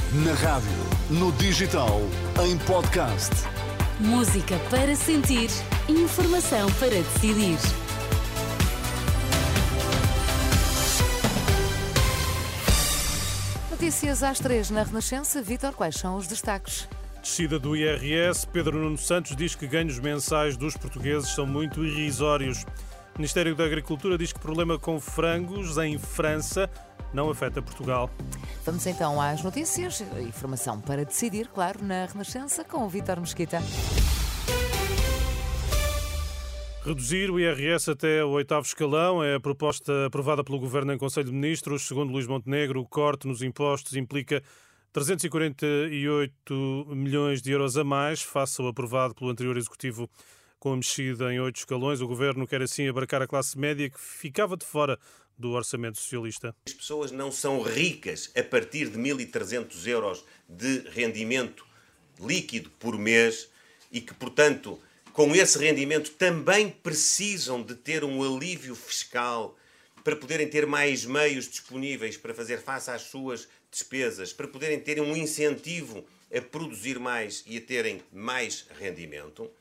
Na rádio, no digital, em podcast. Música para sentir, informação para decidir. Notícias às 3 na Renascença. Vítor, quais são os destaques? Descida do IRS, Pedro Nuno Santos diz que ganhos mensais dos portugueses são muito irrisórios. O Ministério da Agricultura diz que o problema com frangos em França não afeta Portugal. Vamos então às notícias. Informação para decidir, claro, na Renascença com o Vítor Mesquita. Reduzir o IRS até o 8º escalão é a proposta aprovada pelo Governo em Conselho de Ministros. Segundo Luís Montenegro, o corte nos impostos implica 348 milhões de euros a mais, face ao aprovado pelo anterior Executivo com a mexida em 8 escalões. O Governo quer assim abarcar a classe média que ficava de fora do orçamento socialista. As pessoas não são ricas a partir de 1.300 euros de rendimento líquido por mês e que, portanto, com esse rendimento também precisam de ter um alívio fiscal para poderem ter mais meios disponíveis para fazer face às suas despesas, para poderem ter um incentivo a produzir mais e a terem mais rendimento.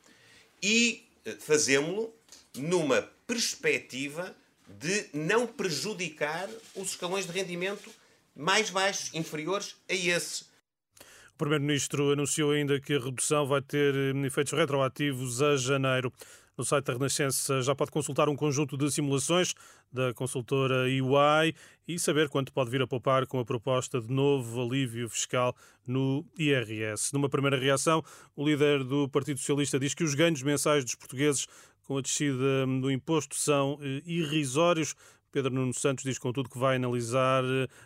E fazemos-lo numa perspectiva de não prejudicar os escalões de rendimento mais baixos, inferiores a esse. O Primeiro-Ministro anunciou ainda que a redução vai ter efeitos retroativos a janeiro. No site da Renascença já pode consultar um conjunto de simulações da consultora EY e saber quanto pode vir a poupar com a proposta de novo alívio fiscal no IRS. Numa primeira reação, o líder do Partido Socialista diz que os ganhos mensais dos portugueses com a descida do imposto são irrisórios. Pedro Nuno Santos diz, contudo, que vai analisar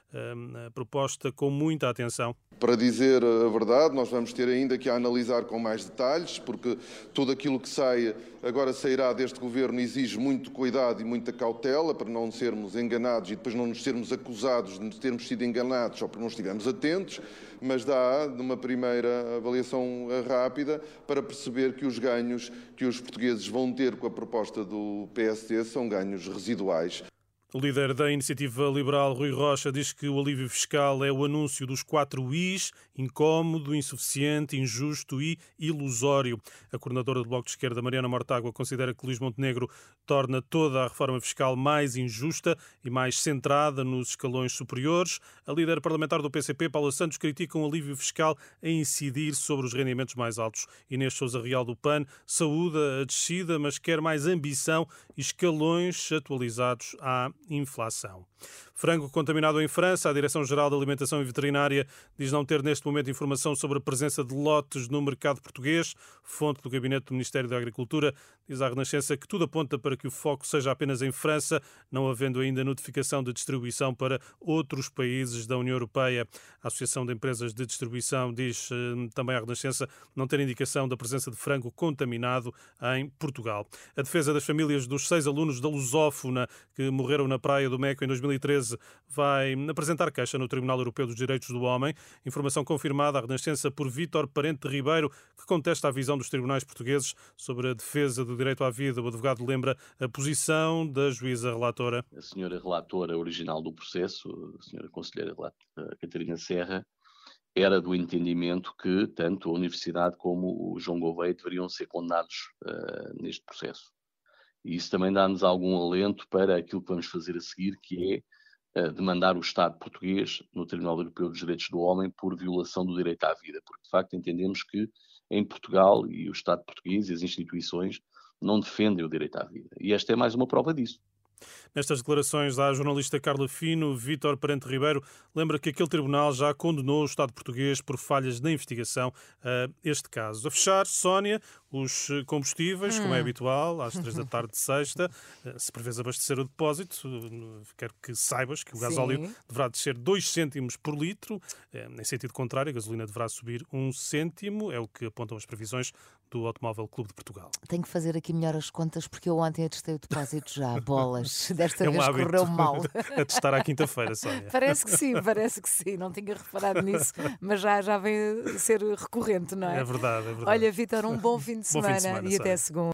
a proposta com muita atenção. Para dizer a verdade, nós vamos ter ainda que analisar com mais detalhes, porque tudo aquilo que agora sairá deste Governo exige muito cuidado e muita cautela para não sermos enganados e depois não nos sermos acusados de termos sido enganados só porque não estivemos atentos, mas dá de uma primeira avaliação rápida para perceber que os ganhos que os portugueses vão ter com a proposta do PSD são ganhos residuais. O líder da Iniciativa Liberal, Rui Rocha, diz que o alívio fiscal é o anúncio dos 4 Is: incómodo, insuficiente, injusto e ilusório. A coordenadora do Bloco de Esquerda, Mariana Mortágua, considera que Luís Montenegro torna toda a reforma fiscal mais injusta e mais centrada nos escalões superiores. A líder parlamentar do PCP, Paula Santos, critica um alívio fiscal a incidir sobre os rendimentos mais altos. Inês Sousa Real, do PAN, saúda a descida, mas quer mais ambição e escalões atualizados à inflação. Frango contaminado em França. A Direção-Geral da Alimentação e Veterinária diz não ter neste momento informação sobre a presença de lotes no mercado português. Fonte do Gabinete do Ministério da Agricultura diz à Renascença que tudo aponta para que o foco seja apenas em França, não havendo ainda notificação de distribuição para outros países da União Europeia. A Associação de Empresas de Distribuição diz também à Renascença não ter indicação da presença de frango contaminado em Portugal. A defesa das famílias dos 6 alunos da Lusófona que morreram na Praia do Meco em 2013 vai apresentar queixa no Tribunal Europeu dos Direitos do Homem. Informação confirmada à Renascença por Vítor Parente Ribeiro, que contesta a visão dos tribunais portugueses sobre a defesa do direito à vida. O advogado lembra a posição da juíza relatora. A senhora relatora original do processo, a senhora conselheira Catarina Serra, era do entendimento que tanto a Universidade como o João Gouveia deveriam ser condenados neste processo. E isso também dá-nos algum alento para aquilo que vamos fazer a seguir, que é demandar o Estado português no Tribunal Europeu dos Direitos do Homem por violação do direito à vida, porque de facto entendemos que em Portugal e o Estado português e as instituições não defendem o direito à vida. E esta é mais uma prova disso. Nestas declarações à jornalista Carla Fino, Vítor Parente Ribeiro lembra que aquele tribunal já condenou o Estado português por falhas na investigação a este caso. A fechar, Sónia, os combustíveis, como é habitual, às 3 da tarde de sexta, se prevês abastecer o depósito, quero que saibas que o gasóleo deverá descer 2 cêntimos por litro. Em sentido contrário, a gasolina deverá subir 1 cêntimo, é o que apontam as previsões do Automóvel Clube de Portugal. Tenho que fazer aqui melhor as contas porque eu ontem atestei o depósito já, bolas. Desta vez hábito correu mal. A testar à quinta-feira, Sónia. Parece que sim. Não tinha reparado nisso, mas já vem a ser recorrente, não é? É verdade. Olha, Vítor, um bom fim de semana, Bom fim de semana, e até Sónia. segunda.